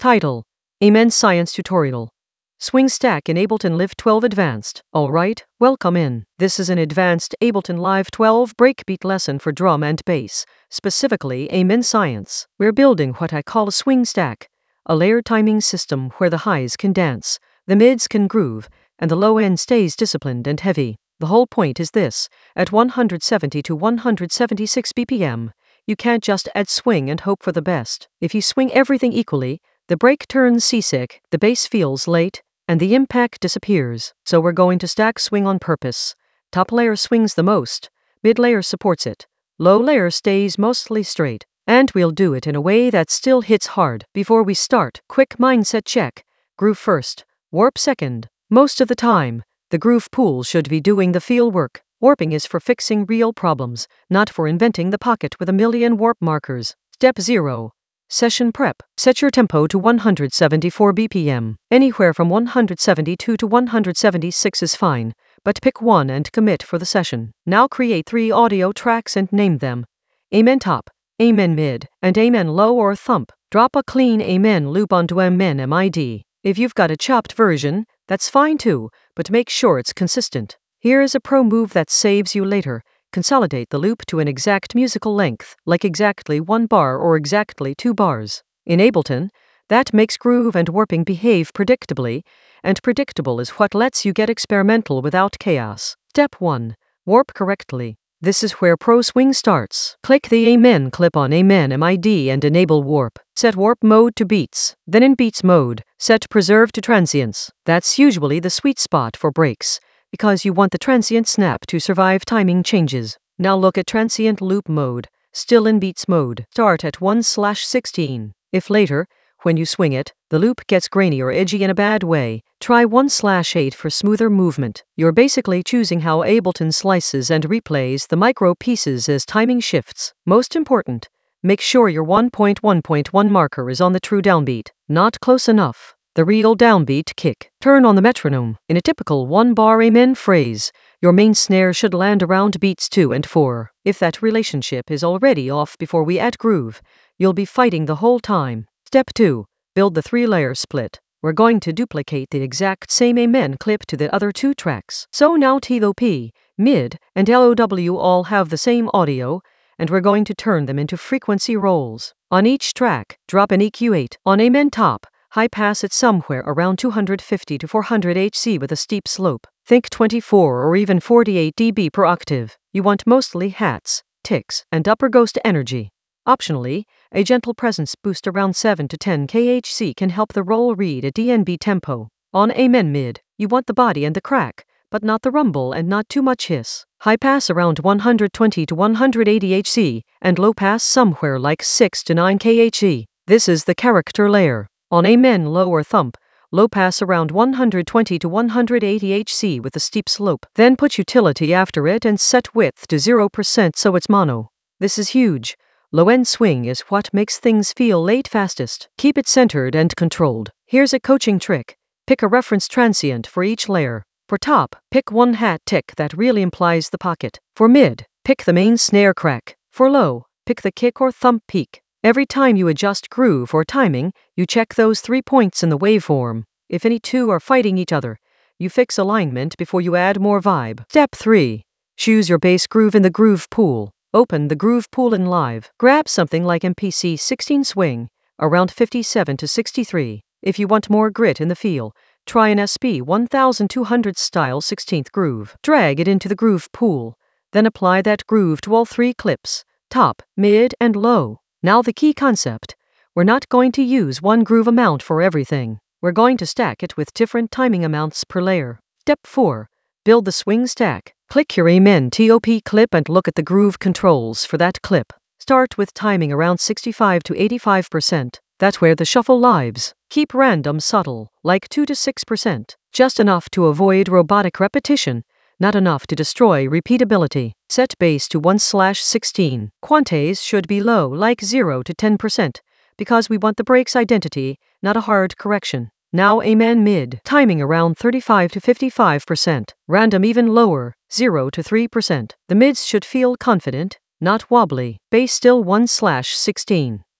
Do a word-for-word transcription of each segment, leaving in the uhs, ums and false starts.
Title: Amen Science Tutorial. Swing Stack in Ableton Live twelve Advanced. Alright, welcome in. This is an advanced Ableton Live twelve breakbeat lesson for drum and bass, specifically Amen Science. We're building what I call a swing stack, a layered timing system where the highs can dance, the mids can groove, and the low end stays disciplined and heavy. The whole point is this: at one hundred seventy to one hundred seventy-six B P M, you can't just add swing and hope for the best. If you swing everything equally, the break turns seasick, the bass feels late, and the impact disappears. So we're going to stack swing on purpose. Top layer swings the most, mid layer supports it, low layer stays mostly straight, and we'll do it in a way that still hits hard. Before we start, quick mindset check: groove first, warp second. Most of the time, the groove pool should be doing the feel work. Warping is for fixing real problems, not for inventing the pocket with a million warp markers. Step zero. Session prep. Set your tempo to one hundred seventy-four B P M. Anywhere from one hundred seventy-two to one hundred seventy-six is fine, but pick one and commit for the session. Now create three audio tracks and name them: Amen Top, Amen Mid, and Amen Low or Thump. Drop a clean Amen loop onto Amen mid. If you've got a chopped version, that's fine too, but make sure it's consistent. Here is a pro move that saves you later. Consolidate the loop to an exact musical length, like exactly one bar or exactly two bars. In Ableton, that makes groove and warping behave predictably, and predictable is what lets you get experimental without chaos. Step one. Warp correctly. This is where Pro Swing starts. Click the Amen clip on Amen mid and enable warp. Set warp mode to beats. Then in beats mode, set preserve to transients. That's usually the sweet spot for breaks, because you want the transient snap to survive timing changes. Now look at transient loop mode, still in beats mode. Start at one slash sixteen. If later, when you swing it, the loop gets grainy or edgy in a bad way, try one slash eight for smoother movement. You're basically choosing how Ableton slices and replays the micro pieces as timing shifts. Most important, make sure your one point one point one marker is on the true downbeat, not close enough. The real downbeat kick. Turn on the metronome. In a typical one-bar Amen phrase, your main snare should land around beats two and four. If that relationship is already off before we add groove, you'll be fighting the whole time. Step two. Build the three-layer split. We're going to duplicate the exact same Amen clip to the other two tracks. So now T O P, mid, and L O W all have the same audio, and we're going to turn them into frequency rolls. On each track, drop an E Q eight. On Amen Top, high pass it somewhere around two hundred fifty to four hundred hertz with a steep slope. Think twenty-four or even forty-eight decibels per octave. You want mostly hats, ticks, and upper ghost energy. Optionally, a gentle presence boost around seven to ten kilohertz can help the roll read a D N B tempo. On Amen Mid, you want the body and the crack, but not the rumble and not too much hiss. High pass around one hundred twenty to one hundred eighty hertz, and low pass somewhere like six to nine kilohertz. This is the character layer. On Amen Low or Thump, low pass around one hundred twenty to one hundred eighty hertz with a steep slope. Then put utility after it and set width to zero percent so it's mono. This is huge. Low-end swing is what makes things feel late fastest. Keep it centered and controlled. Here's a coaching trick. Pick a reference transient for each layer. For top, pick one hat tick that really implies the pocket. For mid, pick the main snare crack. For low, pick the kick or thump peak. Every time you adjust groove or timing, you check those three points in the waveform. If any two are fighting each other, you fix alignment before you add more vibe. Step three. Choose your bass groove in the groove pool. Open the groove pool in Live. Grab something like M P C sixteen Swing, around fifty-seven to sixty-three. If you want more grit in the feel, try an S P twelve hundred style sixteenth groove. Drag it into the groove pool, then apply that groove to all three clips, top, mid, and low. Now the key concept: we're not going to use one groove amount for everything. We're going to stack it with different timing amounts per layer. Step four. Build the swing stack. Click your Amen Top clip and look at the groove controls for that clip. Start with timing around sixty-five to eighty-five percent. That's where the shuffle lives. Keep random subtle, like two to six percent. Just enough to avoid robotic repetition, not enough to destroy repeatability. Set bass to one slash sixteen. Quantities should be low, like zero to ten percent, because we want the break's identity, not a hard correction. Now Amen Mid, timing around thirty-five to fifty-five percent. Random even lower, zero to three percent. The mids should feel confident, not wobbly. Bass still one slash sixteen.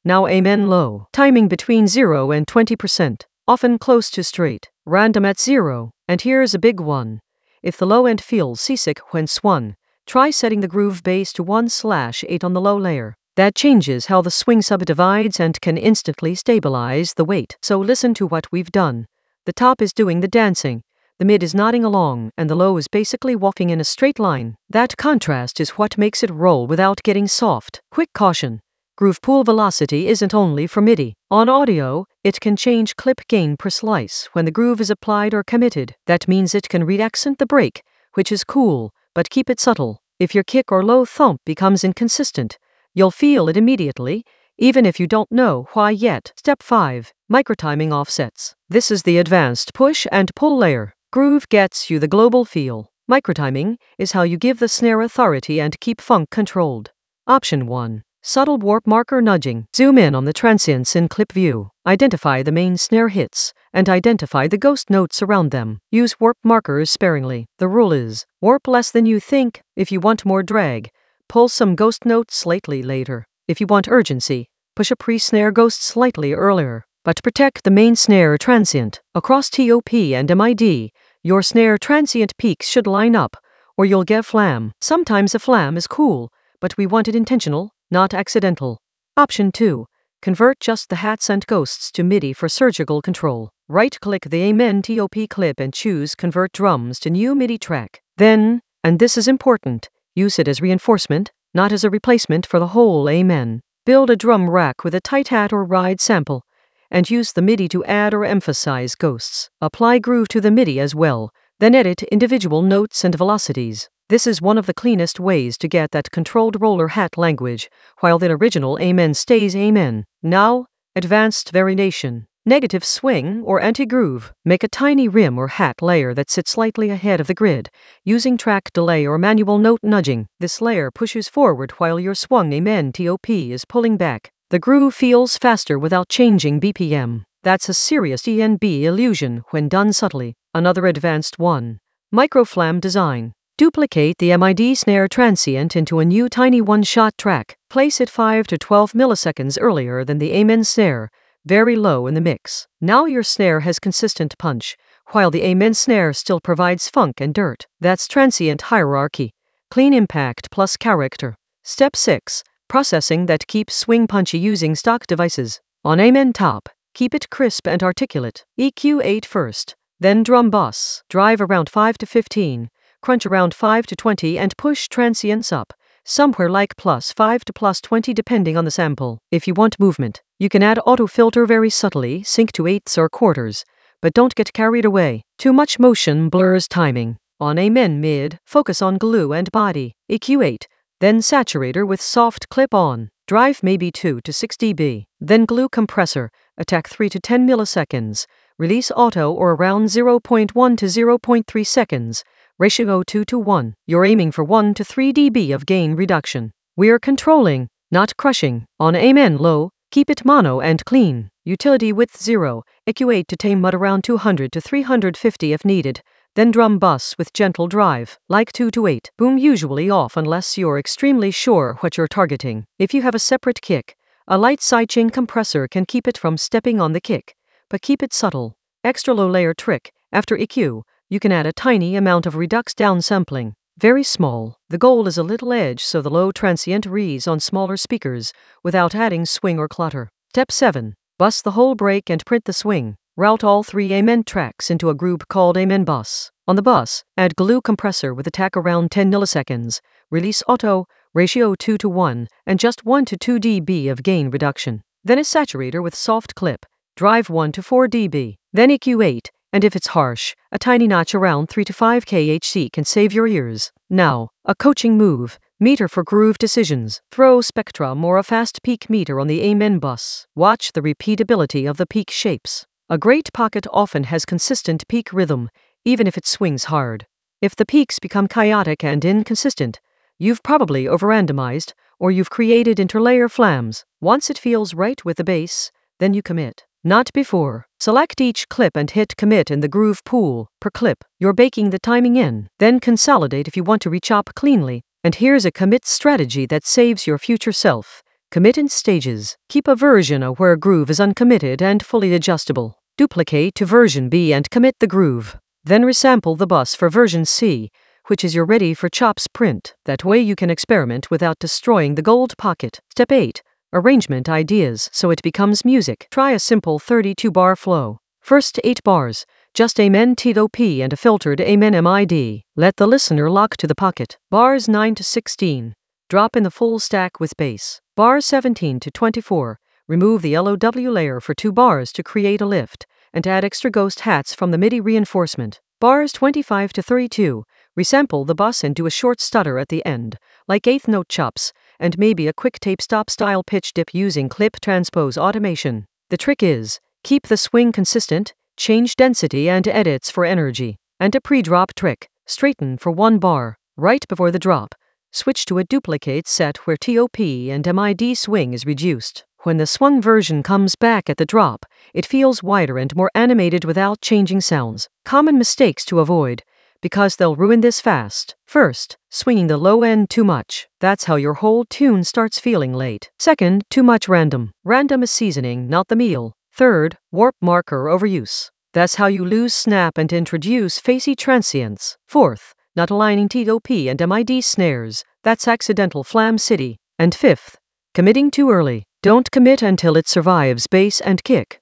Now Amen low. Timing between zero and twenty percent. Often close to straight. Random at zero. And here's a big one. If the low end feels seasick when swung, try setting the groove base to one slash eight on the low layer. That changes how the swing subdivides and can instantly stabilize the weight. So listen to what we've done. The top is doing the dancing, the mid is nodding along, and the low is basically walking in a straight line. That contrast is what makes it roll without getting soft. Quick caution. Groove pool velocity isn't only for MIDI. On audio, it can change clip gain per slice when the groove is applied or committed. That means it can re-accent the break, which is cool, but keep it subtle. If your kick or low thump becomes inconsistent, you'll feel it immediately, even if you don't know why yet. Step five. Microtiming offsets. This is the advanced push and pull layer. Groove gets you the global feel. Microtiming is how you give the snare authority and keep funk controlled. Option one. Subtle warp marker nudging. Zoom in on the transients in clip view. Identify the main snare hits, and identify the ghost notes around them. Use warp markers sparingly. The rule is, warp less than you think. If you want more drag, pull some ghost notes slightly later. If you want urgency, push a pre-snare ghost slightly earlier. But protect the main snare transient. Across T O P and M I D, your snare transient peaks should line up, or you'll get flam. Sometimes a flam is cool, but we want it intentional, not accidental. Option two. Convert just the hats and ghosts to MIDI for surgical control. Right-click the Amen T O P clip and choose Convert Drums to New MIDI Track. Then, and this is important, use it as reinforcement, not as a replacement for the whole Amen. Build a drum rack with a tight hat or ride sample, and use the MIDI to add or emphasize ghosts. Apply groove to the MIDI as well, then edit individual notes and velocities. This is one of the cleanest ways to get that controlled roller hat language, while the original Amen stays Amen. Now, advanced variation. Negative swing or anti-groove. Make a tiny rim or hat layer that sits slightly ahead of the grid, using track delay or manual note nudging. This layer pushes forward while your swung Amen T O P is pulling back. The groove feels faster without changing B P M. That's a serious D N B illusion when done subtly. Another advanced one. Microflam design. Duplicate the M I D snare transient into a new tiny one-shot track. Place it five to twelve milliseconds earlier than the Amen snare, very low in the mix. Now your snare has consistent punch, while the Amen snare still provides funk and dirt. That's transient hierarchy. Clean impact plus character. Step six. Processing that keeps swing punchy using stock devices. On Amen top, keep it crisp and articulate. E Q eight first, then drum bus. Drive around five to fifteen. Crunch around five to twenty and push transients up, somewhere like plus five to plus twenty depending on the sample. If you want movement, you can add auto filter very subtly, sync to eighths or quarters, but don't get carried away. Too much motion blurs timing. On Amen mid, focus on glue and body. E Q eight, then saturator with soft clip on. Drive maybe two to six decibels. Then glue compressor, attack three to ten milliseconds. Release auto or around zero point one to zero point three seconds. Ratio two to one. You're aiming for one to three decibels of gain reduction. We're controlling, not crushing. On Amen low, keep it mono and clean. Utility width zero. E Q eight to tame mud around two hundred to three hundred fifty if needed. Then drum bus with gentle drive, like two to eight. Boom usually off unless you're extremely sure what you're targeting. If you have a separate kick, a light sidechain compressor can keep it from stepping on the kick, but keep it subtle. Extra low layer trick. After E Q, you can add a tiny amount of redux downsampling. Very small. The goal is a little edge so the low transient reads on smaller speakers, without adding swing or clutter. Step seven. Bus the whole break and print the swing. Route all three Amen tracks into a group called Amen bus. On the bus, add glue compressor with attack around ten milliseconds, release auto, ratio two to one, and just one to two decibels of gain reduction. Then a saturator with soft clip, drive one to four decibels. Then E Q eight, and if it's harsh, a tiny notch around three to five K H Z can save your ears. Now, a coaching move. Meter for groove decisions. Throw spectrum or a fast peak meter on the Amen bus. Watch the repeatability of the peak shapes. A great pocket often has consistent peak rhythm, even if it swings hard. If the peaks become chaotic and inconsistent, you've probably over-randomized, or you've created interlayer flams. Once it feels right with the bass, then you commit. Not before. Select each clip and hit commit in the groove pool. Per clip, you're baking the timing in. Then consolidate if you want to rechop cleanly. And here's a commit strategy that saves your future self. Commit in stages. Keep a version A where groove is uncommitted and fully adjustable. Duplicate to version B and commit the groove. Then resample the bus for version C, which is your ready for chops print. That way you can experiment without destroying the gold pocket. Step eight. Arrangement ideas so it becomes music. Try a simple thirty-two bar flow. First eight bars, just Amen T O P and a filtered Amen M I D. Let the listener lock to the pocket. Bars nine to sixteen. Drop in the full stack with bass. Bars seventeen to twenty-four. Remove the L O W layer for two bars to create a lift, and add extra ghost hats from the MIDI reinforcement. Bars twenty-five to thirty-two. Resample the bus and do a short stutter at the end, like eighth note chops, and maybe a quick tape stop style pitch dip using clip transpose automation. The trick is, keep the swing consistent, change density and edits for energy. And a pre-drop trick, straighten for one bar, right before the drop. Switch to a duplicate set where T O P and M I D swing is reduced. When the swung version comes back at the drop, it feels wider and more animated without changing sounds. Common mistakes to avoid, because they'll ruin this fast. First, swinging the low end too much. That's how your whole tune starts feeling late. Second, too much random. Random is seasoning, not the meal. Third, warp marker overuse. That's how you lose snap and introduce facey transients. Fourth, not aligning T O P and M I D snares. That's accidental flam city. And fifth, committing too early. Don't commit until it survives bass and kick.